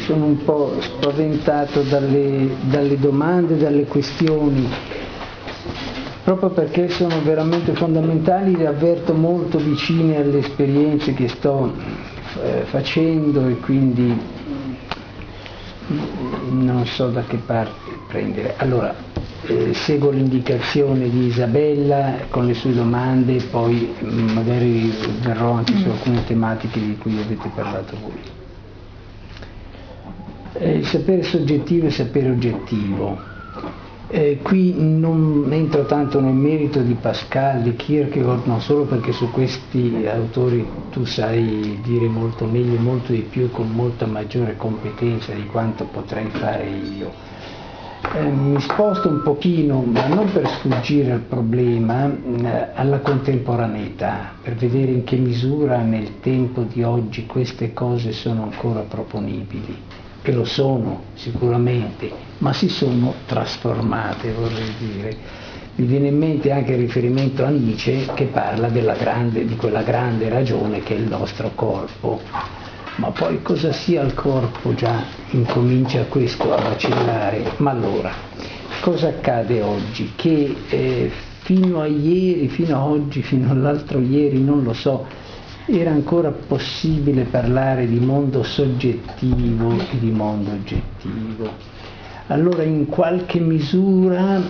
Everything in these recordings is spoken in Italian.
sono un po' spaventato dalle domande, dalle questioni, proprio perché sono veramente fondamentali, le avverto molto vicine alle esperienze che sto facendo e quindi non so da che parte prendere. Allora, seguo l'indicazione di Isabella con le sue domande e poi magari verrò anche su alcune tematiche di cui avete parlato voi. Il sapere soggettivo e il sapere oggettivo. Qui non entro tanto nel merito di Pascal, di Kierkegaard, non solo perché su questi autori tu sai dire molto meglio, molto di più, con molta maggiore competenza di quanto potrei fare io. Mi sposto un pochino, ma non per sfuggire al problema, alla contemporaneità, per vedere in che misura nel tempo di oggi queste cose sono ancora proponibili. Che lo sono sicuramente, ma si sono trasformate, vorrei dire. Mi viene in mente anche il riferimento a Nietzsche che parla di quella grande ragione che è il nostro corpo. Ma poi cosa sia il corpo già incomincia questo a vacillare. Ma allora, cosa accade oggi? Che fino a ieri, fino a oggi, fino all'altro ieri, non lo so, era ancora possibile parlare di mondo soggettivo e di mondo oggettivo. Allora in qualche misura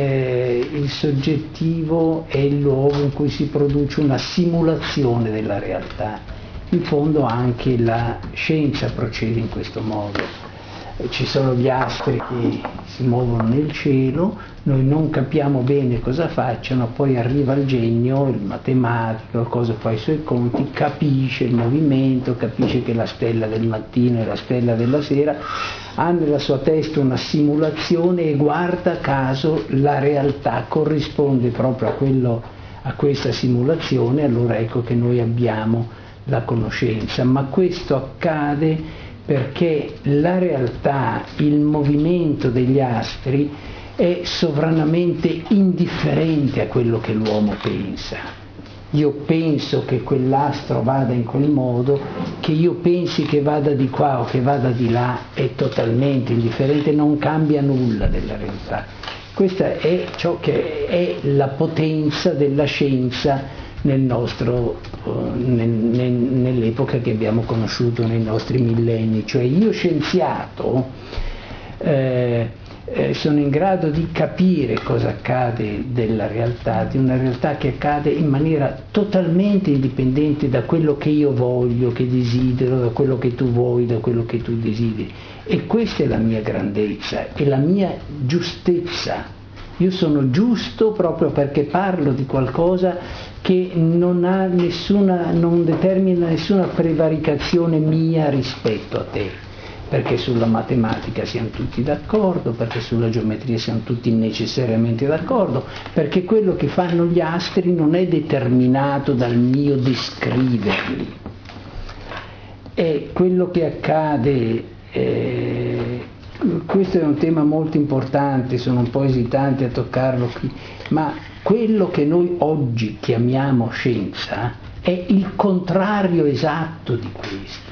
il soggettivo è il luogo in cui si produce una simulazione della realtà. In fondo anche la scienza procede in questo modo. Ci sono gli astri che si muovono nel cielo, noi non capiamo bene cosa facciano, poi arriva il genio, il matematico, cosa fa i suoi conti, capisce il movimento, capisce che la stella del mattino e la stella della sera ha nella sua testa una simulazione e guarda caso la realtà corrisponde proprio a questa simulazione, allora ecco che noi abbiamo la conoscenza. Ma questo accade perché la realtà, il movimento degli astri è sovranamente indifferente a quello che l'uomo pensa. Io penso che quell'astro vada in quel modo, che io pensi che vada di qua o che vada di là è totalmente indifferente, non cambia nulla della realtà. Questa è ciò che è la potenza della scienza nell'epoca che abbiamo conosciuto nei nostri millenni. Cioè io scienziato sono in grado di capire cosa accade della realtà, di una realtà che accade in maniera totalmente indipendente da quello che io voglio, che desidero, da quello che tu vuoi, da quello che tu desideri. E questa è la mia grandezza, è la mia giustezza. Io sono giusto proprio perché parlo di qualcosa che non determina nessuna prevaricazione mia rispetto a te, perché sulla matematica siamo tutti d'accordo, perché sulla geometria siamo tutti necessariamente d'accordo, perché quello che fanno gli astri non è determinato dal mio descriverli. E quello che accade, questo è un tema molto importante, sono un po' esitante a toccarlo qui, ma quello che noi oggi chiamiamo scienza è il contrario esatto di questo.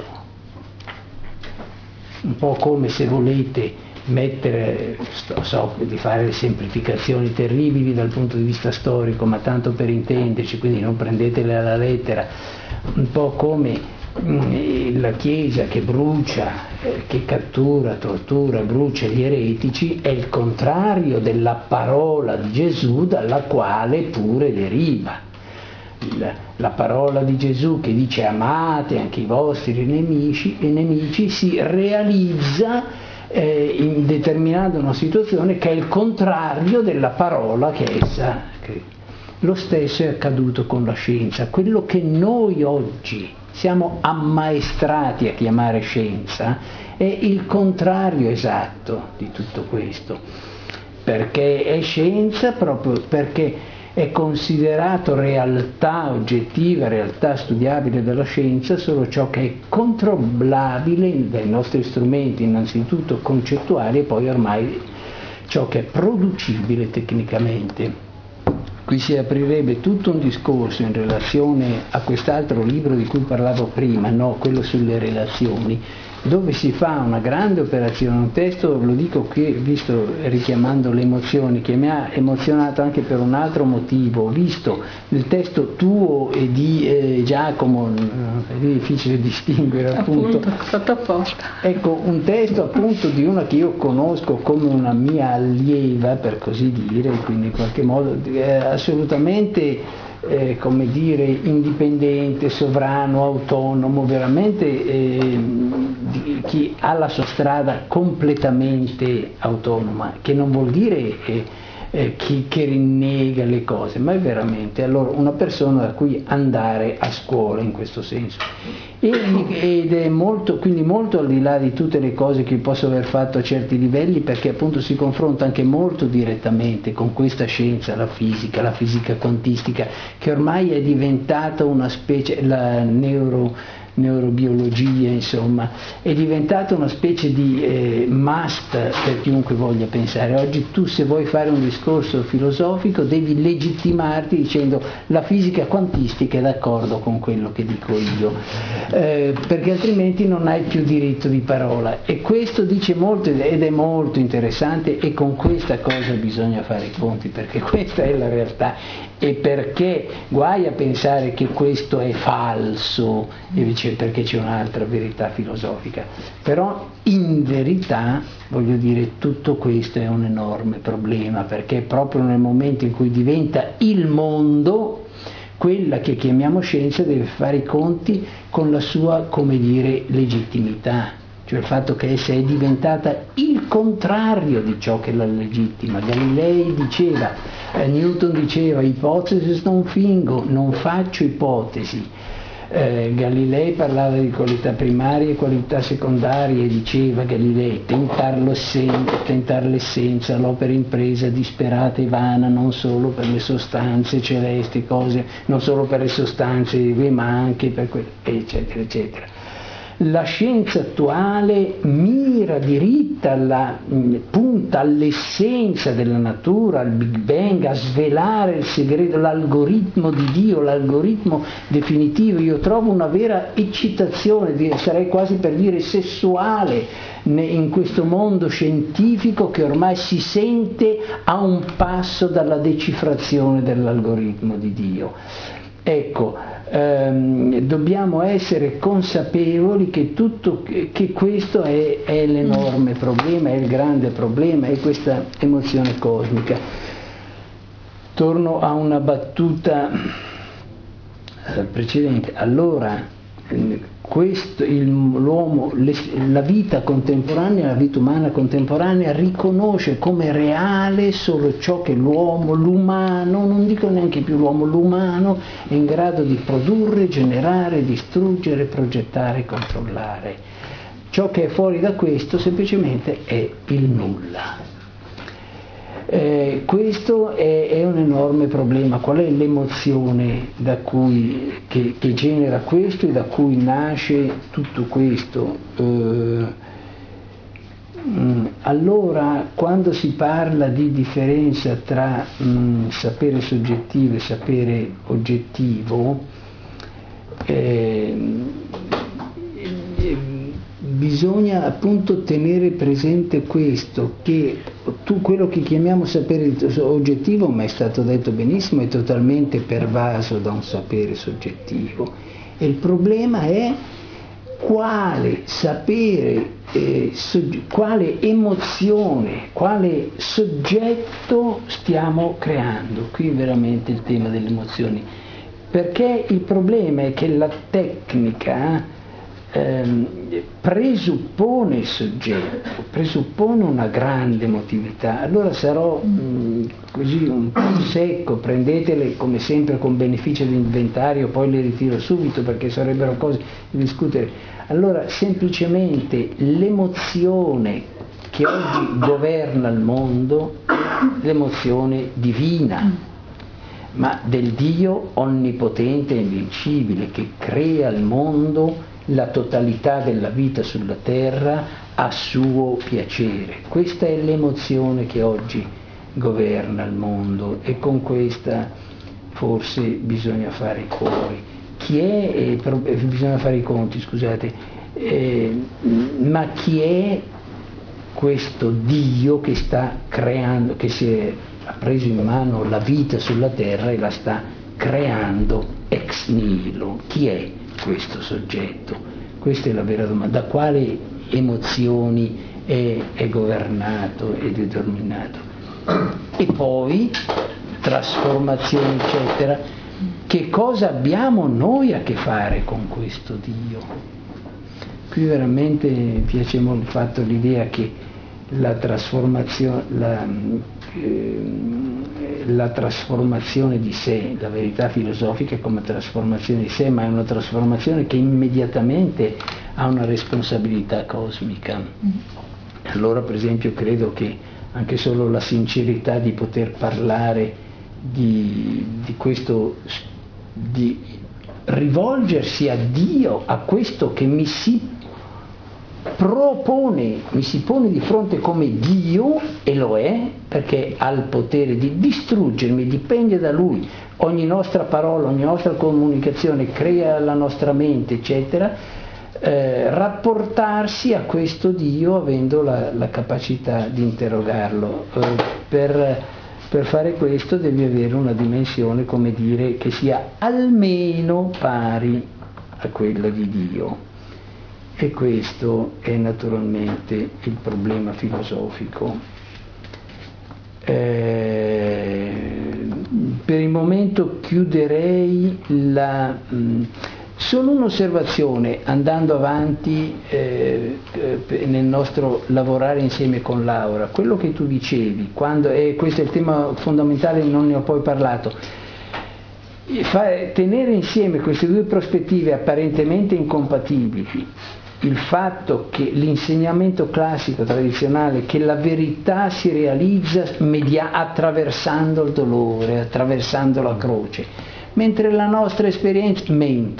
Un po' come se volete so di fare semplificazioni terribili dal punto di vista storico, ma tanto per intenderci, quindi non prendetele alla lettera, un po' come la Chiesa che brucia, che cattura, tortura, brucia gli eretici, è il contrario della parola di Gesù dalla quale pure deriva. La parola di Gesù che dice amate anche i vostri nemici si realizza determinando una situazione che è il contrario della parola che essa crede. Lo stesso è accaduto con la scienza. Quello che noi oggi siamo ammaestrati a chiamare scienza è il contrario esatto di tutto questo, perché è scienza proprio perché è considerato realtà oggettiva, realtà studiabile della scienza solo ciò che è controllabile dai nostri strumenti innanzitutto concettuali e poi ormai ciò che è producibile tecnicamente. Qui si aprirebbe tutto un discorso in relazione a quest'altro libro di cui parlavo prima, no? Quello sulle relazioni, dove si fa una grande operazione, un testo, lo dico qui, visto richiamando le emozioni, che mi ha emozionato anche per un altro motivo. Ho visto nel testo tuo e di Giacomo, è difficile distinguere appunto, fatto apposta. Ecco, un testo appunto di una che io conosco come una mia allieva, per così dire, quindi in qualche modo assolutamente come dire, indipendente, sovrano, autonomo, veramente chi ha la sua strada completamente autonoma, che non vuol dire che rinnega le cose, ma è veramente allora una persona da cui andare a scuola in questo senso. Ed è molto, quindi molto al di là di tutte le cose che posso aver fatto a certi livelli, perché appunto si confronta anche molto direttamente con questa scienza, la fisica quantistica, che ormai è diventata una specie, la neurobiologia, insomma, è diventata una specie di must per chiunque voglia pensare. Oggi tu, se vuoi fare un discorso filosofico, devi legittimarti dicendo la fisica quantistica è d'accordo con quello che dico io, perché altrimenti non hai più diritto di parola, e questo dice molto ed è molto interessante, e con questa cosa bisogna fare i conti, perché questa è la realtà. E perché guai a pensare che questo è falso, perché c'è un'altra verità filosofica, però in verità, voglio dire, tutto questo è un enorme problema, perché proprio nel momento in cui diventa il mondo, quella che chiamiamo scienza deve fare i conti con la sua, come dire, legittimità, cioè il fatto che essa è diventata il contrario di ciò che la legittima. Galilei diceva, Newton diceva, ipotesi non fingo, non faccio ipotesi. Galilei parlava di qualità primarie e qualità secondarie, diceva Galilei, tentar l'essenza, l'opera impresa disperata e vana, non solo per le sostanze celesti, cose, non solo per le sostanze, ma anche per quelle, eccetera, eccetera. La scienza attuale mira diritta, punta all'essenza della natura, al Big Bang, a svelare il segreto, l'algoritmo di Dio, l'algoritmo definitivo. Io trovo una vera eccitazione, sarei quasi per dire sessuale, in questo mondo scientifico che ormai si sente a un passo dalla decifrazione dell'algoritmo di Dio. Ecco, dobbiamo essere consapevoli che questo è l'enorme problema, è il grande problema, è questa emozione cosmica. Torno a una battuta precedente. Allora, l'uomo, la vita contemporanea, la vita umana contemporanea riconosce come reale solo ciò che l'umano, non dico neanche più l'uomo, l'umano è in grado di produrre, generare, distruggere, progettare, controllare. Ciò che è fuori da questo semplicemente è il nulla. Questo è un enorme problema. Qual è l'emozione che genera questo e da cui nasce tutto questo? Allora, quando si parla di differenza tra sapere soggettivo e sapere oggettivo, bisogna appunto tenere presente questo, che quello che chiamiamo sapere oggettivo, ma è stato detto benissimo, è totalmente pervaso da un sapere soggettivo, e il problema è quale sapere, quale emozione, quale soggetto stiamo creando. Qui veramente il tema delle emozioni, perché il problema è che la tecnica presuppone il soggetto, presuppone una grande emotività. Allora sarò così un po' secco, prendetele come sempre con beneficio di inventario, poi le ritiro subito perché sarebbero cose da discutere. Allora, semplicemente l'emozione che oggi governa il mondo è l'emozione divina, ma del Dio onnipotente e invincibile, che crea il mondo, la totalità della vita sulla terra a suo piacere. Questa è l'emozione che oggi governa il mondo, e con questa forse bisogna fare i conti. Bisogna fare i conti, scusate. Ma chi è questo Dio che sta creando, che ha preso in mano la vita sulla terra e la sta creando ex nihilo? Chi è questo soggetto? Questa è la vera domanda. Da quali emozioni è governato ed è dominato? E poi trasformazioni eccetera. Che cosa abbiamo noi a che fare con questo Dio? Qui veramente mi piace molto il fatto, l'idea che la trasformazione di sé, la verità filosofica è come trasformazione di sé, ma è una trasformazione che immediatamente ha una responsabilità cosmica. Allora, per esempio, credo che anche solo la sincerità di poter parlare di questo, di rivolgersi a Dio, a questo che mi si pone di fronte come Dio, e lo è, perché ha il potere di distruggermi, dipende da Lui. Ogni nostra parola, ogni nostra comunicazione crea la nostra mente, eccetera. Rapportarsi a questo Dio avendo la capacità di interrogarlo. Per fare questo devi avere una dimensione, come dire, che sia almeno pari a quella di Dio. E questo è naturalmente il problema filosofico. Per il momento chiuderei solo un'osservazione, andando avanti nel nostro lavorare insieme con Laura. Quello che tu dicevi, e questo è il tema fondamentale, non ne ho poi parlato, tenere insieme queste due prospettive apparentemente incompatibili, il fatto che l'insegnamento classico tradizionale, che la verità si realizza attraversando il dolore, attraversando la croce, mentre la nostra esperienza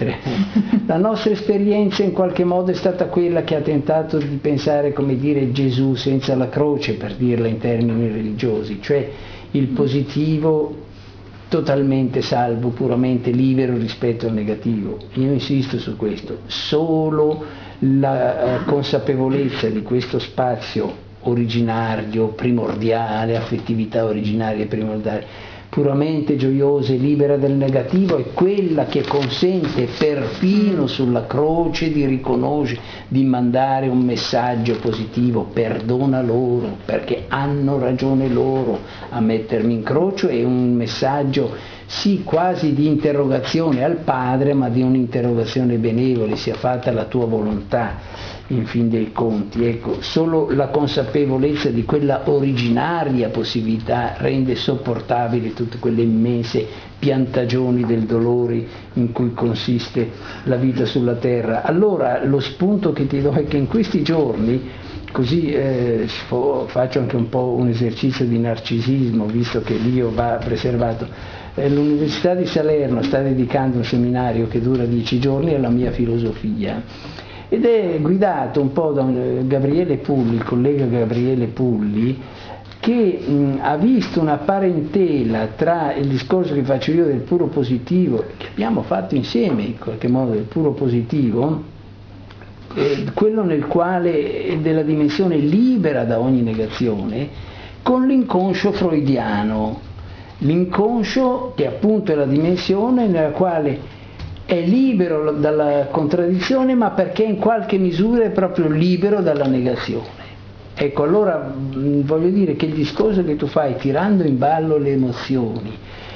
in qualche modo è stata quella che ha tentato di pensare, come dire, Gesù senza la croce, per dirla in termini religiosi, cioè il positivo totalmente salvo, puramente libero rispetto al negativo. Io insisto su questo. Solo la consapevolezza di questo spazio originario, primordiale, affettività originaria e primordiale, puramente gioiosa e libera del negativo, è quella che consente perfino sulla croce di riconoscere, di mandare un messaggio positivo: perdona loro perché hanno ragione loro a mettermi in croce. È un messaggio sì quasi di interrogazione al Padre, ma di un'interrogazione benevole: sia fatta la tua volontà. In fin dei conti, ecco, solo la consapevolezza di quella originaria possibilità rende sopportabili tutte quelle immense piantagioni del dolore in cui consiste la vita sulla terra. Allora lo spunto che ti do è che in questi giorni, così faccio anche un po' un esercizio di narcisismo, visto che l'io va preservato, l'Università di Salerno sta dedicando un seminario che dura 10 giorni alla mia filosofia, ed è guidato un po' da Gabriele Pulli, il collega Gabriele Pulli, che ha visto una parentela tra il discorso che faccio io del puro positivo, che abbiamo fatto insieme in qualche modo, del puro positivo, quello nel quale della dimensione libera da ogni negazione, con l'inconscio freudiano. L'inconscio che appunto è la dimensione nella quale è libero dalla contraddizione, ma perché in qualche misura è proprio libero dalla negazione. Ecco, allora voglio dire che il discorso che tu fai tirando in ballo le emozioni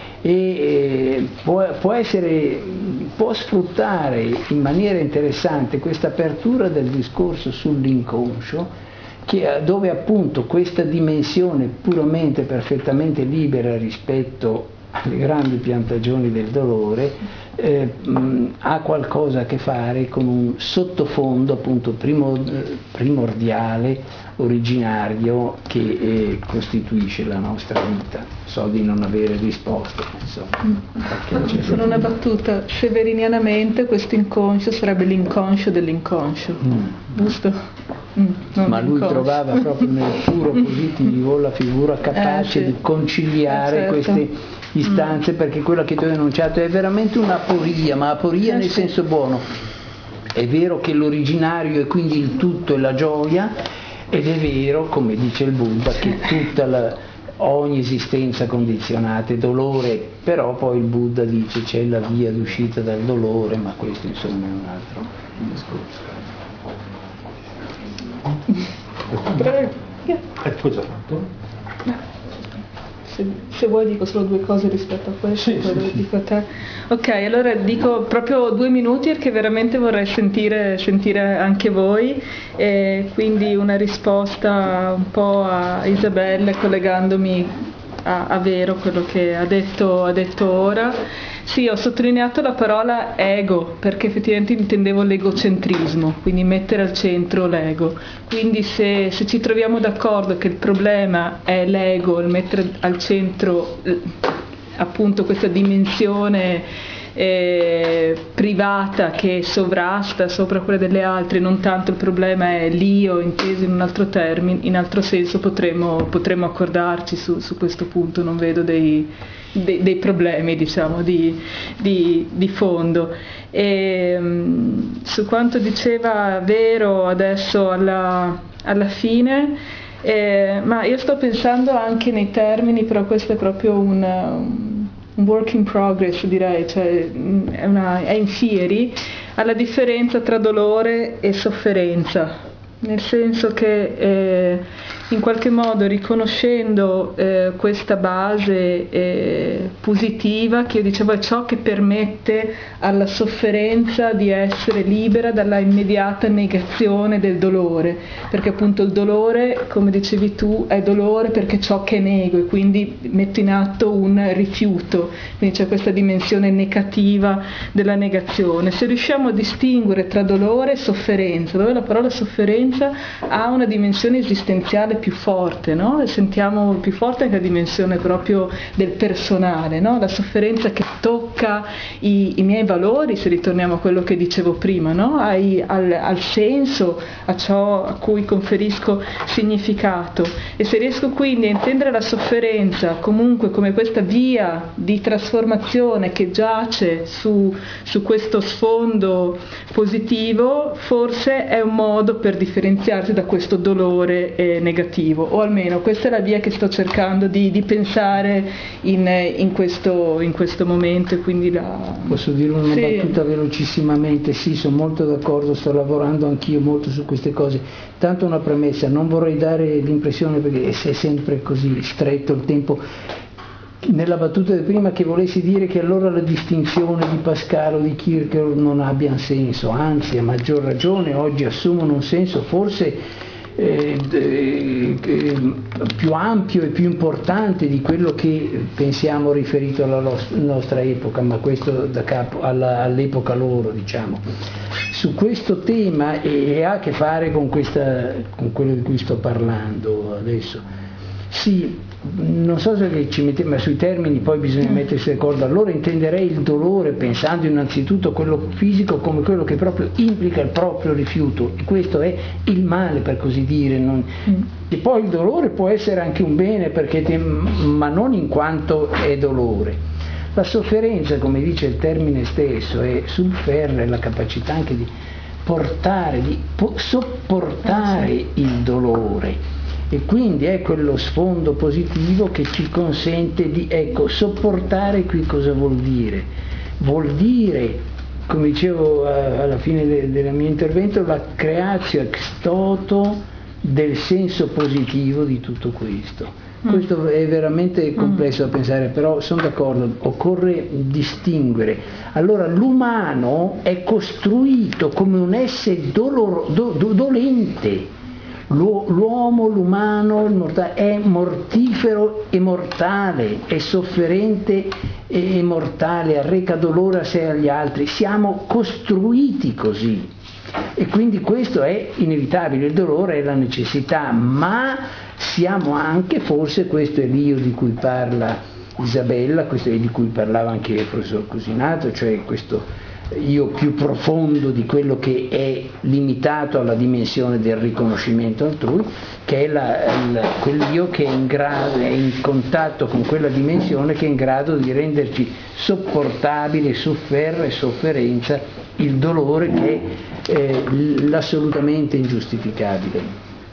può sfruttare in maniera interessante questa apertura del discorso sull'inconscio, dove appunto questa dimensione puramente, perfettamente libera rispetto alle grandi piantagioni del dolore, ha qualcosa a che fare con un sottofondo appunto primordiale, originario, che costituisce la nostra vita. So di non avere risposto, insomma. Sono una battuta. Severinianamente questo inconscio sarebbe l'inconscio dell'inconscio, giusto? Ma lui trovava proprio nel puro positivo la figura capace di conciliare queste istanze, perché quella che tu hai enunciato è veramente un'aporia, ma aporia nel senso buono. È vero che l'originario è quindi il tutto e la gioia, ed è vero, come dice il Buddha, che ogni esistenza condizionata è dolore, però poi il Buddha dice c'è la via d'uscita dal dolore, ma questo insomma è un altro discorso. Prego. Tu hai già fatto? Se vuoi dico solo due cose rispetto a questo, sì. dico a te. Ok, allora dico proprio 2 minuti perché veramente vorrei sentire anche voi, e quindi una risposta un po' a Isabella collegandomi a Vero, quello che ha detto ora. Sì, ho sottolineato la parola ego perché effettivamente intendevo l'egocentrismo, quindi mettere al centro l'ego. Quindi se ci troviamo d'accordo che il problema è l'ego, il mettere al centro appunto questa dimensione privata che sovrasta sopra quella delle altre, non tanto il problema è l'io inteso in un altro termine, in altro senso potremmo accordarci su questo punto, non vedo dei problemi, diciamo, di fondo. E su quanto diceva Vero adesso alla fine, ma io sto pensando anche nei termini, però questo è proprio un work in progress, direi, cioè è in fieri, alla differenza tra dolore e sofferenza, nel senso che in qualche modo riconoscendo questa base positiva che io dicevo è ciò che permette alla sofferenza di essere libera dalla immediata negazione del dolore, perché appunto il dolore, come dicevi tu, è dolore perché ciò che nego e quindi metto in atto un rifiuto, quindi c'è questa dimensione negativa della negazione. Se riusciamo a distinguere tra dolore e sofferenza, dove la parola sofferenza ha una dimensione esistenziale più forte, no? E sentiamo più forte anche la dimensione proprio del personale, no? La sofferenza che tocca i miei valori, se ritorniamo a quello che dicevo prima, no? Al senso, a ciò a cui conferisco significato. E se riesco quindi a intendere la sofferenza comunque come questa via di trasformazione che giace su questo sfondo positivo, forse è un modo per differenziarsi da questo dolore negativo, o almeno questa è la via che sto cercando di pensare in questo momento. Quindi posso dire una battuta velocissimamente? Sì, sono molto d'accordo, sto lavorando anch'io molto su queste cose. Tanto una premessa, non vorrei dare l'impressione, perché è sempre così stretto il tempo, nella battuta di prima, che volessi dire che allora la distinzione di Pascal o di Kierkegaard non abbia senso, anzi a maggior ragione oggi assumono un senso forse più ampio e più importante di quello che pensiamo riferito alla nostra epoca, ma questo da capo all'epoca loro, diciamo. Su questo tema, e ha a che fare con quello di cui sto parlando adesso. Sì, non so se ci mettete, ma sui termini poi bisogna mettersi d'accordo. Allora intenderei il dolore pensando innanzitutto a quello fisico come quello che proprio implica il proprio rifiuto, e questo è il male, per così dire. E poi il dolore può essere anche un bene, ma non in quanto è dolore. La sofferenza, come dice il termine stesso, è sul ferro, è la capacità anche di sopportare il dolore. E quindi è quello sfondo positivo che ci consente di sopportare. Qui cosa vuol dire? Vuol dire, come dicevo alla fine del mio intervento, la creatio ex toto del senso positivo di tutto questo. Questo è veramente complesso da pensare, però sono d'accordo, occorre distinguere. Allora l'umano è costruito come un essere dolente. L'uomo, l'umano, il mortale, è mortifero e mortale, è sofferente e mortale, arreca dolore a sé e agli altri. Siamo costruiti così e quindi questo è inevitabile, il dolore è la necessità, ma siamo anche, forse questo è l'io di cui parla Isabella, questo è di cui parlava anche il professor Cusinato, cioè questo io più profondo di quello che è limitato alla dimensione del riconoscimento altrui, che è quell'io che è in contatto con quella dimensione che è in grado di renderci sopportabile sofferenza il dolore che è l'assolutamente ingiustificabile.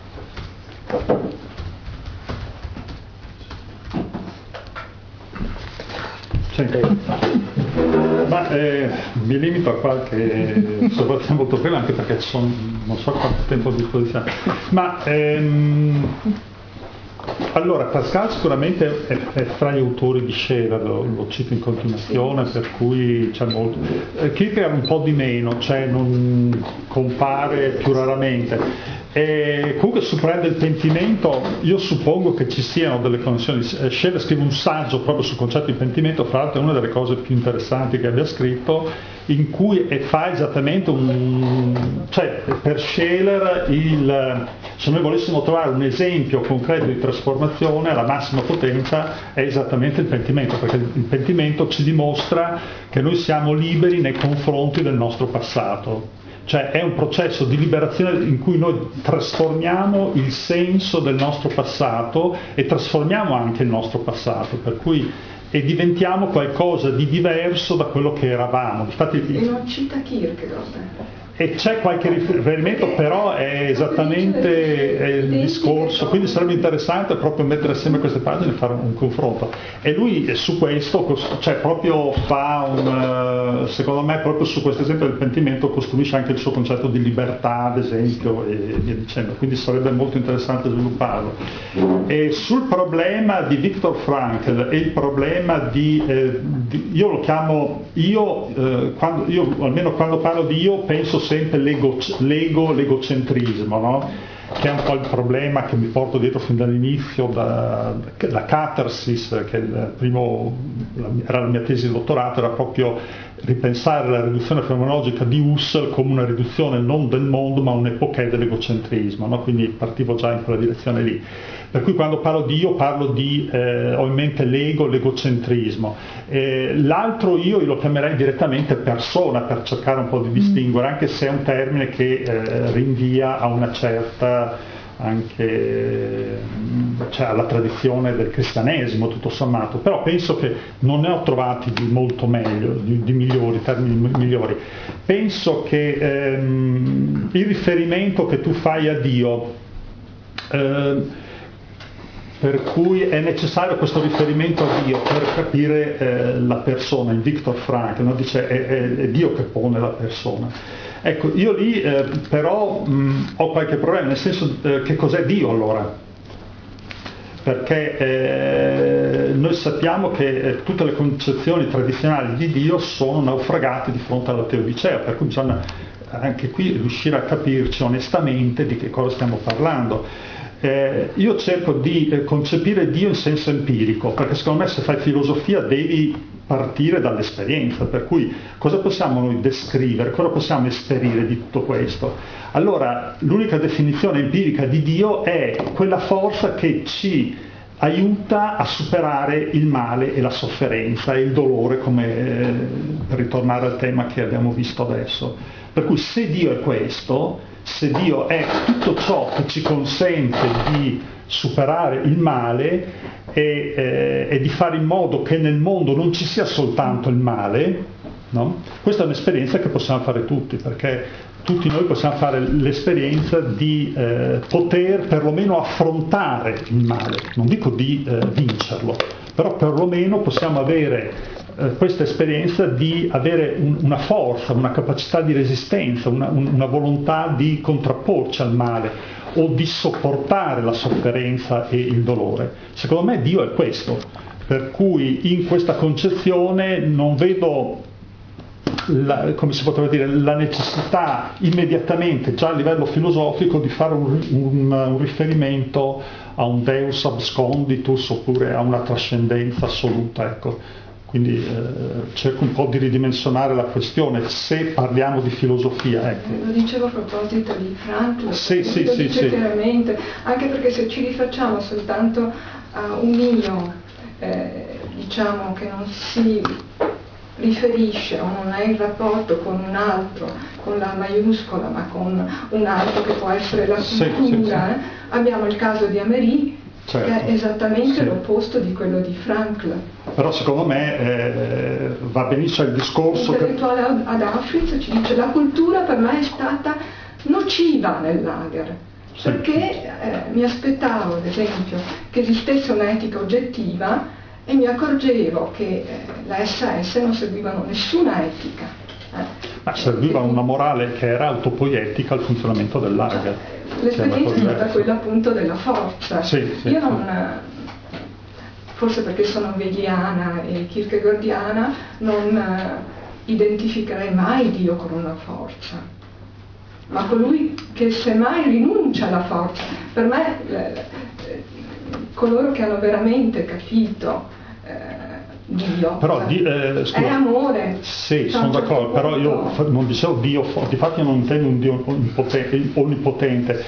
Sì. Ma mi limito a qualche osservazione molto breve, anche perché non so quanto tempo a disposizione. Ma allora, Pascal sicuramente è fra gli autori di Scheler, lo cito in continuazione, per cui c'è molto. Kierkegaard un po' di meno, cioè non compare più raramente. E comunque sul problema del pentimento io suppongo che ci siano delle connessioni. Scheler scrive un saggio proprio sul concetto di pentimento, fra l'altro è una delle cose più interessanti che abbia scritto, in cui fa esattamente cioè per Scheler se noi volessimo trovare un esempio concreto di trasformazione alla massima potenza è esattamente il pentimento, perché il pentimento ci dimostra che noi siamo liberi nei confronti del nostro passato. Cioè è un processo di liberazione in cui noi trasformiamo il senso del nostro passato e trasformiamo anche il nostro passato, per cui diventiamo qualcosa di diverso da quello che eravamo. Infatti, e non cita Kierkegaard. E c'è qualche riferimento, però è esattamente il discorso, quindi sarebbe interessante proprio mettere assieme queste pagine e fare un confronto. E lui su questo, cioè proprio fa secondo me proprio su questo esempio del pentimento costruisce anche il suo concetto di libertà, ad esempio, e via dicendo, quindi sarebbe molto interessante svilupparlo. E sul problema di Viktor Frankl e il problema io lo chiamo, almeno quando parlo di io penso sempre l'egocentrismo, no? Che è un po' il problema che mi porto dietro fin dall'inizio, la catarsis, che era la mia tesi di dottorato, era proprio ripensare la riduzione fenomenologica di Husserl come una riduzione non del mondo ma un'epoca dell'egocentrismo, no? Quindi partivo già in quella direzione lì. Per cui quando parlo di io parlo di ho in mente l'egocentrismo. L'altro io lo chiamerei direttamente persona, per cercare un po' di distinguere, anche se è un termine che rinvia a una certa anche cioè alla tradizione del cristianesimo tutto sommato, però penso che non ne ho trovati di molto meglio, di migliori, termini migliori. Penso che il riferimento che tu fai a Dio, per cui è necessario questo riferimento a Dio per capire la persona, in Viktor Frankl, no? Dice è Dio che pone la persona. Ecco, io lì però ho qualche problema, nel senso che cos'è Dio allora? Perché noi sappiamo che tutte le concezioni tradizionali di Dio sono naufragate di fronte alla teodicea, per cui bisogna anche qui riuscire a capirci onestamente di che cosa stiamo parlando. Io cerco di concepire Dio in senso empirico, perché secondo me se fai filosofia devi partire dall'esperienza, per cui cosa possiamo noi descrivere, cosa possiamo esperire di tutto questo? Allora l'unica definizione empirica di Dio è quella forza che ci aiuta a superare il male e la sofferenza e il dolore, come per ritornare al tema che abbiamo visto adesso. Per cui se Dio è questo, se Dio è tutto ciò che ci consente di superare il male e di fare in modo che nel mondo non ci sia soltanto il male, no? Questa è un'esperienza che possiamo fare tutti, perché tutti noi possiamo fare l'esperienza di poter perlomeno affrontare il male, non dico di vincerlo, però perlomeno possiamo avere questa esperienza di avere una forza, una capacità di resistenza, una volontà di contrapporci al male o di sopportare la sofferenza e il dolore. Secondo me Dio è questo, per cui in questa concezione non vedo come si potrebbe dire, la necessità immediatamente, già a livello filosofico, di fare un riferimento a un Deus absconditus oppure a una trascendenza assoluta, ecco. Quindi cerco un po' di ridimensionare la questione se parliamo di filosofia, ecco. Lo dicevo a proposito di Frankl, sì, chiaramente, anche perché se ci rifacciamo soltanto a un io diciamo che non si riferisce o non è in rapporto con un altro, con la maiuscola, ma con un altro che può essere la cultura, abbiamo il caso di Améry, Certo. che è esattamente Sì. l'opposto di quello di Frankl. Però secondo me va benissimo il discorso che... L'intellettuale ad Auschwitz ci dice: la cultura per me è stata nociva nel lager, Sì. perché mi aspettavo ad esempio che esistesse un'etica oggettiva e mi accorgevo che la SS non seguivano nessuna etica. Ma serviva una morale che era autopoietica al funzionamento del lager. L'esperienza è stata quella appunto della forza. Sì, sì, Io sì. non, forse perché sono hegeliana e kierkegaardiana, non identificherei mai Dio con una forza, ma colui che semmai rinuncia alla forza. Per me coloro che hanno veramente capito Dio Però è amore. Sì, sono d'accordo, però io non dicevo Dio, difatti non intendo un Dio onnipotente.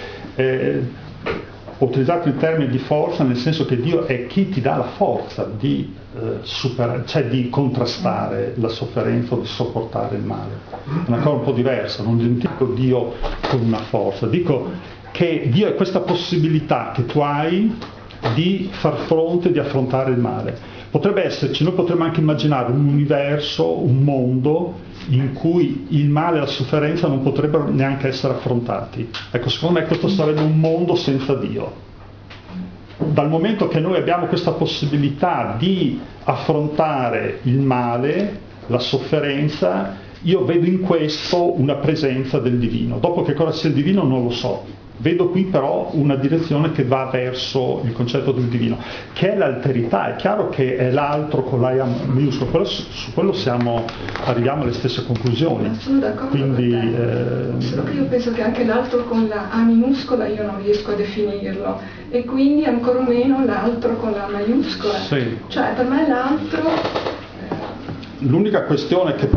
Ho utilizzato il termine di forza nel senso che Dio è chi ti dà la forza di superare, cioè di contrastare la sofferenza o di sopportare il male. È una cosa un po' diversa, non dico Dio con una forza, dico che Dio è questa possibilità che tu hai di far fronte, di affrontare il male. Potrebbe esserci, noi potremmo anche immaginare un universo, un mondo in cui il male e la sofferenza non potrebbero neanche essere affrontati. Ecco, secondo me questo sarebbe un mondo senza Dio. Dal momento che noi abbiamo questa possibilità di affrontare il male, la sofferenza, io vedo in questo una presenza del divino. Dopo che cosa sia il divino non lo so. Vedo qui però una direzione che va verso il concetto del divino, che è l'alterità. È chiaro che è l'altro con l'A maiuscola, su quello arriviamo alle stesse conclusioni. Ma sono d'accordo. Quindi, solo che io penso che anche l'altro con la A minuscola io non riesco a definirlo, e quindi ancor meno l'altro con la maiuscola. sì. Cioè per me l'altro... L'unica questione che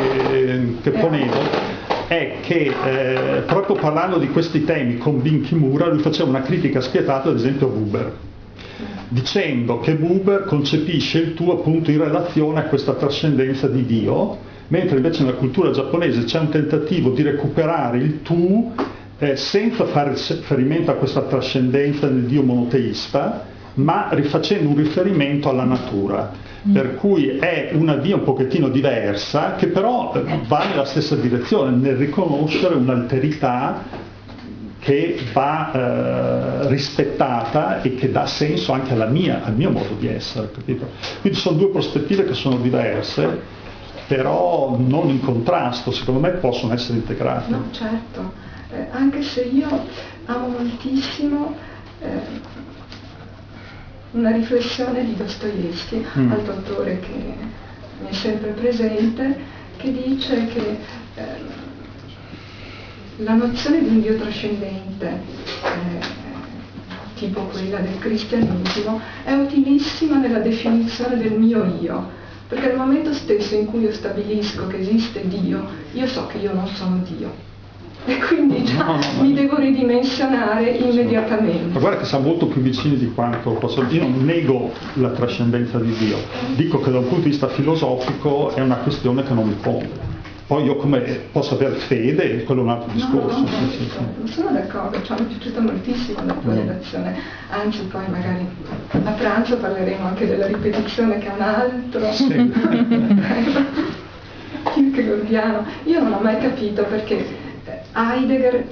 ponevo è che proprio parlando di questi temi con Bin Kimura, lui faceva una critica spietata ad esempio a Buber, dicendo che Buber concepisce il tu appunto in relazione a questa trascendenza di Dio, mentre invece nella cultura giapponese c'è un tentativo di recuperare il tu senza fare riferimento a questa trascendenza del Dio monoteista, ma rifacendo un riferimento alla natura. Per cui è una via un pochettino diversa, che però va nella stessa direzione, nel riconoscere un'alterità che va rispettata e che dà senso anche al mio modo di essere, capito? Quindi sono due prospettive che sono diverse, però non in contrasto, secondo me possono essere integrate. No, certo, anche se io amo moltissimo una riflessione di Dostoevskij, altro autore che mi è sempre presente, che dice che la nozione di un Dio trascendente, tipo quella del cristianesimo, è utilissima nella definizione del mio io, perché nel momento stesso in cui io stabilisco che esiste Dio, io so che io non sono Dio. E quindi già mi devo ridimensionare immediatamente. Ma guarda che siamo molto più vicini di quanto posso. Io non nego la trascendenza di Dio, dico che da un punto di vista filosofico è una questione che non mi pongo. Poi io come posso avere fede, quello è un altro discorso. Sì. Sono d'accordo, cioè, mi è piaciuta moltissimo la tua relazione, anzi poi magari a pranzo parleremo anche della ripetizione che è un altro. Sì. Kierkegaardiano. Io non ho mai capito perché Heidegger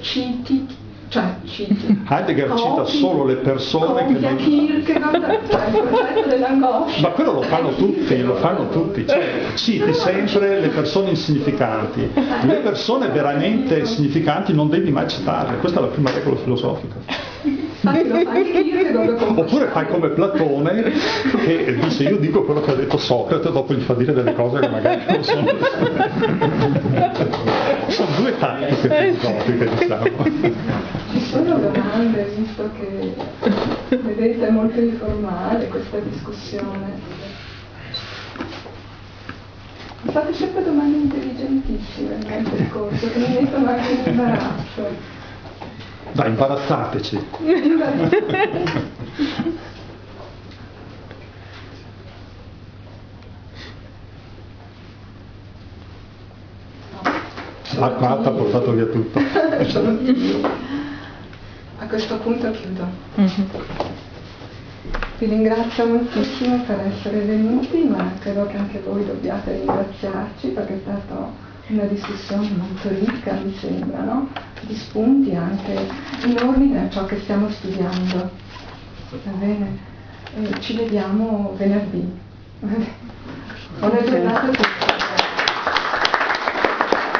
Heidegger cita solo le persone che non... Kierkegaard, cioè il concetto dell'angoscia. Ma quello lo fanno tutti, cioè citi sempre le persone insignificanti. Le persone veramente significanti non devi mai citarle, questa è la prima regola filosofica. Infatti lo fa anche Kierkegaard. Oppure fai come Platone che dice io dico quello che ha detto Socrate, dopo gli fa dire delle cose che magari non sono. Sono due tattiche filosofiche, diciamo. Ci sono domande, visto che vedete è molto informale questa discussione. Mi fate sempre domande intelligentissime nel percorso, che mi mettono anche in imbarazzo. Dai, imbarazzateci. La quarta ha portato via tutto. A questo punto chiudo. Vi ringrazio moltissimo per essere venuti, ma credo che anche voi dobbiate ringraziarci perché è stata una discussione molto ricca, mi sembra, no? Di spunti anche in ordine a ciò che stiamo studiando. Va bene? Ci vediamo venerdì. Buona giornata a tutti.